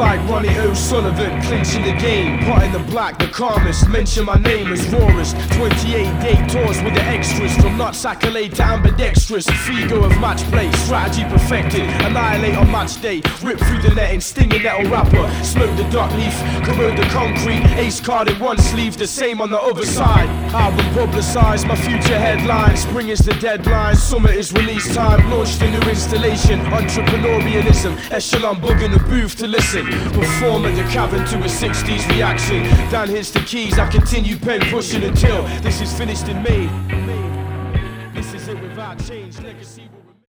like Ronnie O'Sullivan, clinching the game. Pot in the black, the calmest, mention my name as rawest. 28-day tours with the extras, from nuts accolade to ambidextrous. Figo of match play, strategy perfected, annihilate on match day. Rip through the netting, stinging nettle rapper. Smoke the duck leaf, corrode the concrete. Ace card in one sleeve, the same on the other side. Album publicised, my future headline. Spring is the deadline, summer is release time. Launched a new installation, entrepreneurialism. Echelon bug in the booth to listen. Perform at the cavern to a 60s reaction. Down here's the keys, I continue pen pushing until this is finished and made. This is it without change, legacy will